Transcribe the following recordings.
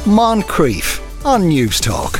Moncrief on News Talk.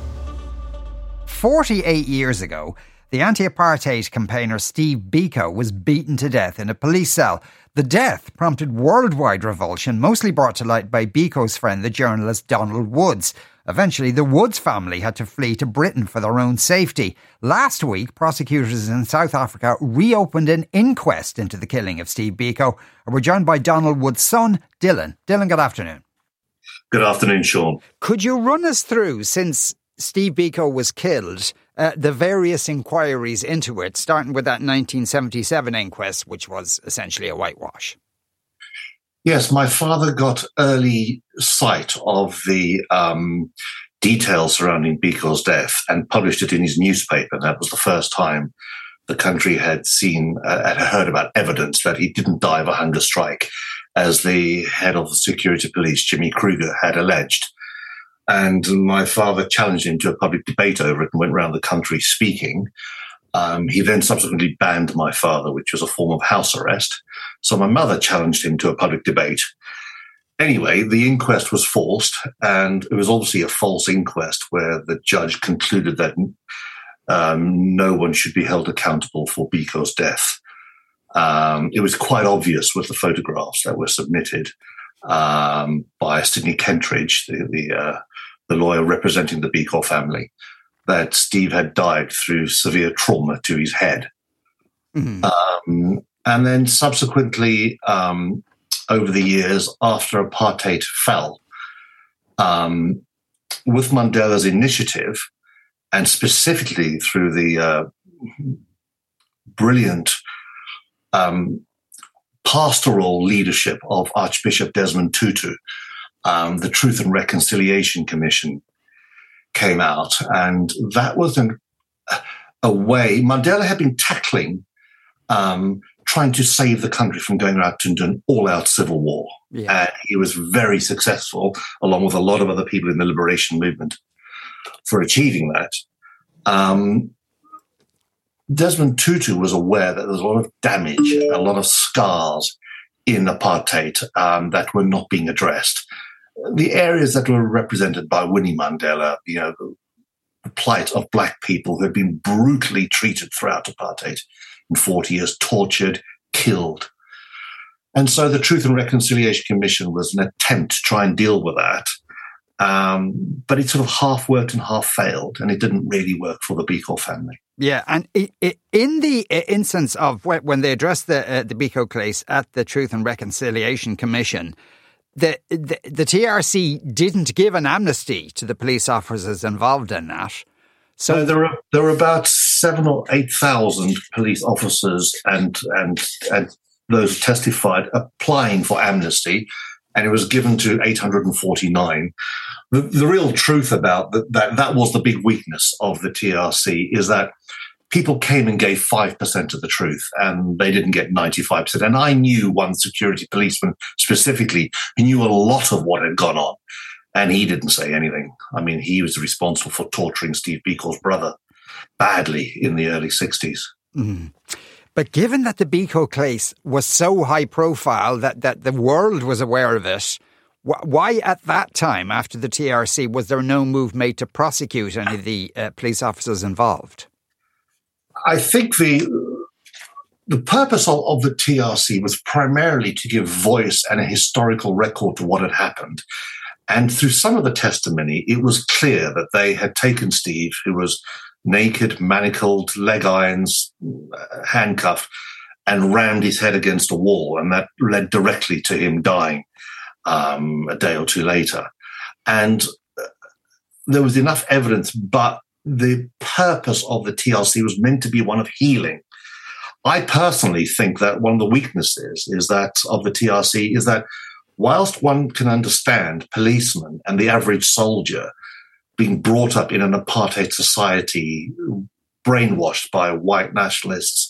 48 years ago, the anti-apartheid campaigner Steve Biko was beaten to death in a police cell. The death prompted worldwide revulsion, mostly brought to light by Biko's friend, the journalist Donald Woods. Eventually, the Woods family had to flee to Britain for their own safety. Last week, prosecutors in South Africa reopened an inquest into the killing of Steve Biko. We're joined by Donald Woods' son, Dylan. Dylan, good afternoon. Good afternoon, Sean. Could you run us through, since Steve Biko was killed, the various inquiries into it, starting with that 1977 inquest, which was essentially a whitewash? Yes, my father got early sight of the details surrounding Biko's death and published it in his newspaper. That was the first time the country had heard about evidence that he didn't die of a hunger strike, as the head of the security police, Jimmy Kruger, had alleged. And my father challenged him to a public debate over it and went around the country speaking. He then subsequently banned my father, which was a form of house arrest. So my mother challenged him to a public debate. Anyway, the inquest was forced, and it was obviously a false inquest where the judge concluded that no one should be held accountable for Biko's death. It was quite obvious with the photographs that were submitted by Sidney Kentridge, the lawyer representing the Biko family, that Steve had died through severe trauma to his head. Mm-hmm. And then subsequently, over the years, after apartheid fell, with Mandela's initiative, and specifically through the brilliant pastoral leadership of Archbishop Desmond Tutu, the Truth and Reconciliation Commission came out, and that was a way Mandela had been tackling, trying to save the country from going out into an all-out civil war. Yeah. And he was very successful, along with a lot of other people in the liberation movement, for achieving that. Desmond Tutu was aware that there was a lot of damage, a lot of scars in apartheid that were not being addressed. The areas that were represented by Winnie Mandela, the plight of black people who had been brutally treated throughout apartheid in 40 years, tortured, killed. And so the Truth and Reconciliation Commission was an attempt to try and deal with that. But it sort of half worked and half failed, and it didn't really work for the Biko family. Yeah, and in the instance of when they addressed the Biko case at the Truth and Reconciliation Commission, the TRC didn't give an amnesty to the police officers involved in that. So there were about 7,000 or 8,000 police officers and those testified applying for amnesty, and it was given to 849. The real truth about that was the big weakness of the TRC, is that people came and gave 5% of the truth, and they didn't get 95%. And I knew one security policeman specifically who knew a lot of what had gone on, and he didn't say anything. I mean, he was responsible for torturing Steve Biko's brother badly in the early 60s. Mm. But given that the Biko case was so high profile that the world was aware of it, why at that time, after the TRC, was there no move made to prosecute any of the police officers involved? I think the purpose of the TRC was primarily to give voice and a historical record to what had happened. And through some of the testimony, it was clear that they had taken Steve, who was naked, manacled, leg irons, handcuffed, and rammed his head against a wall. And that led directly to him dying a day or two later. And there was enough evidence, but the purpose of the TRC was meant to be one of healing. I personally think that one of the weaknesses of the TRC is that whilst one can understand policemen and the average soldier being brought up in an apartheid society, brainwashed by white nationalists,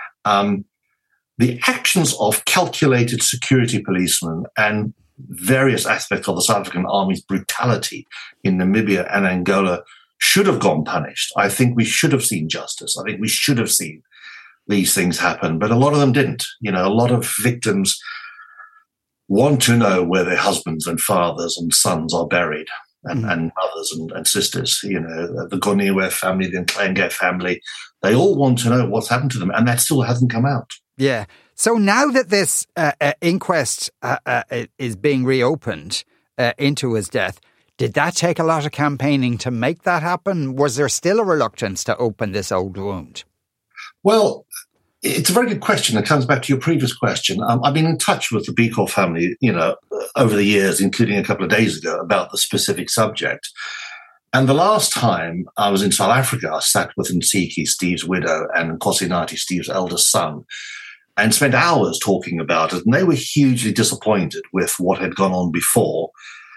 the actions of calculated security policemen and various aspects of the South African Army's brutality in Namibia and Angola should have gone punished. I think we should have seen justice. I think we should have seen these things happen, but a lot of them didn't. A lot of victims want to know where their husbands and fathers and sons are buried, and mothers and sisters. You know, the Goniwe family, the Nklenge family, they all want to know what's happened to them, and that still hasn't come out. Yeah. So now that this inquest is being reopened into his death, did that take a lot of campaigning to make that happen? Was there still a reluctance to open this old wound? Well, it's a very good question. It comes back to your previous question. I've been in touch with the Biko family, over the years, including a couple of days ago, about the specific subject. And the last time I was in South Africa, I sat with Nsiki, Steve's widow, and Nkosinati, Steve's eldest son, and spent hours talking about it. And they were hugely disappointed with what had gone on before.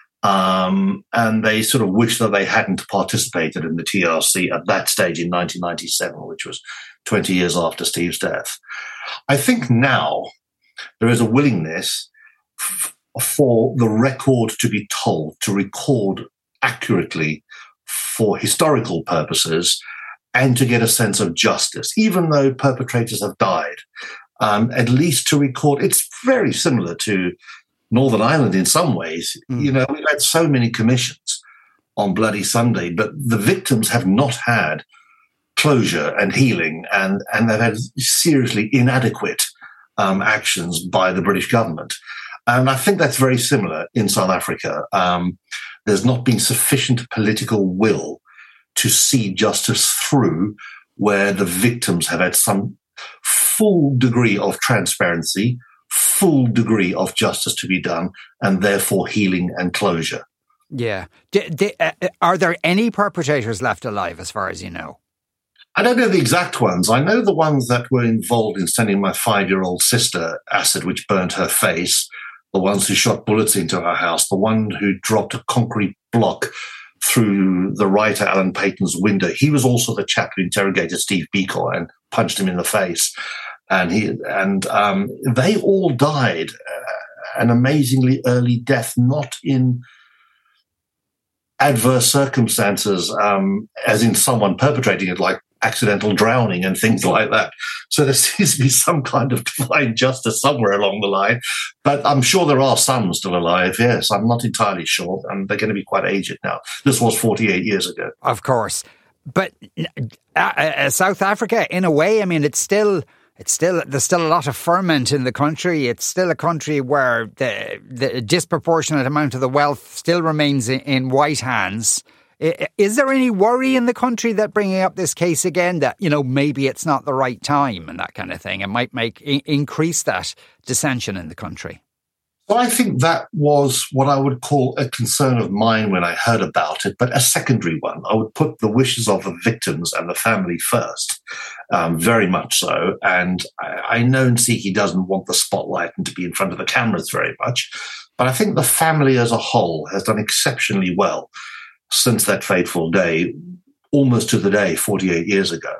And they sort of wished that they hadn't participated in the TRC at that stage in 1997, which was 20 years after Steve's death. I think now there is a willingness for the record to be told, to record accurately for historical purposes, and to get a sense of justice, even though perpetrators have died. At least to record, it's very similar to Northern Ireland in some ways. We've had so many commissions on Bloody Sunday, but the victims have not had closure and healing, and they've had seriously inadequate actions by the British government. And I think that's very similar in South Africa. There's not been sufficient political will to see justice through, where the victims have had some full degree of transparency, full degree of justice to be done, and therefore healing and closure. Yeah. Are there any perpetrators left alive, as far as you know? I don't know the exact ones. I know the ones that were involved in sending my 5-year-old sister acid, which burnt her face, the ones who shot bullets into her house, the one who dropped a concrete block through the writer Alan Payton's window. He was also the chap who interrogated Steve Biko and punched him in the face. And they all died an amazingly early death, not in adverse circumstances, as in someone perpetrating it, like accidental drowning and things like that. So there seems to be some kind of divine justice somewhere along the line. But I'm sure there are some still alive, yes. I'm not entirely sure. And they're going to be quite aged now. This was 48 years ago. Of course. But South Africa, in a way, I mean, there's still a lot of ferment in the country. It's still a country where the disproportionate amount of the wealth still remains in white hands. Is there any worry in the country that bringing up this case again, that, maybe it's not the right time and that kind of thing? It might increase that dissension in the country. Well, I think that was what I would call a concern of mine when I heard about it, but a secondary one. I would put the wishes of the victims and the family first, very much so. And I know Nsiki doesn't want the spotlight and to be in front of the cameras very much, but I think the family as a whole has done exceptionally well since that fateful day, almost to the day, 48 years ago,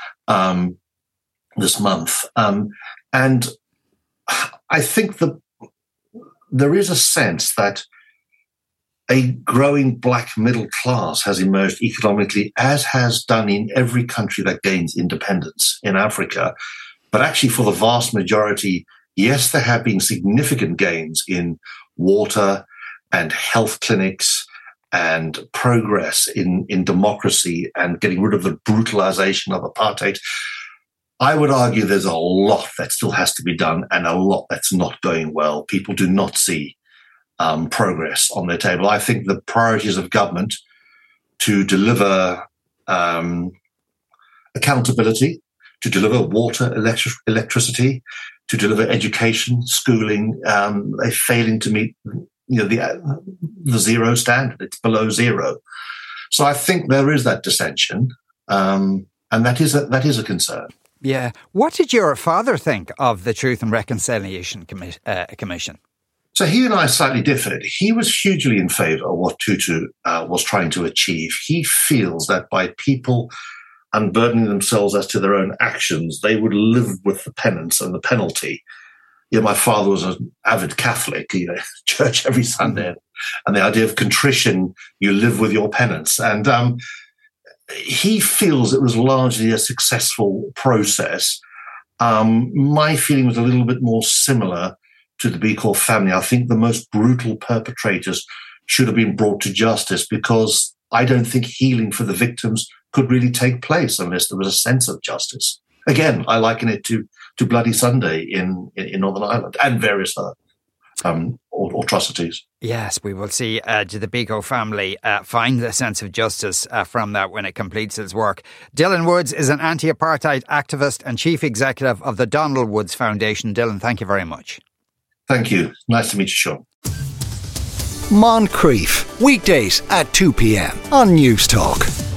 this month. And I think there is a sense that a growing black middle class has emerged economically, as has done in every country that gains independence in Africa. But actually, for the vast majority, yes, there have been significant gains in water and health clinics and progress in democracy and getting rid of the brutalization of apartheid. I would argue there's a lot that still has to be done and a lot that's not going well. People do not see progress on their table. I think the priorities of government to deliver accountability, to deliver water, electricity, to deliver education, schooling, they're failing to meet the zero standard. It's below zero. So I think there is that dissension, and that is a concern. Yeah. What did your father think of the Truth and Reconciliation Commission? So he and I slightly differed. He was hugely in favour of what Tutu was trying to achieve. He feels that by people unburdening themselves as to their own actions, they would live with the penance and the penalty. My father was an avid Catholic, church every Sunday, and the idea of contrition, you live with your penance. And he feels it was largely a successful process. My feeling was a little bit more similar to the Biko family. I think the most brutal perpetrators should have been brought to justice, because I don't think healing for the victims could really take place unless there was a sense of justice. Again, I liken it to Bloody Sunday in Northern Ireland and various other atrocities. Yes, we will see do the Biko family find the sense of justice from that when it completes its work. Dylan Woods is an anti-apartheid activist and chief executive of the Donald Woods Foundation. Dylan, thank you very much. Thank you. Nice to meet you, Sean. Moncrief, weekdays at 2 p.m. on News Talk.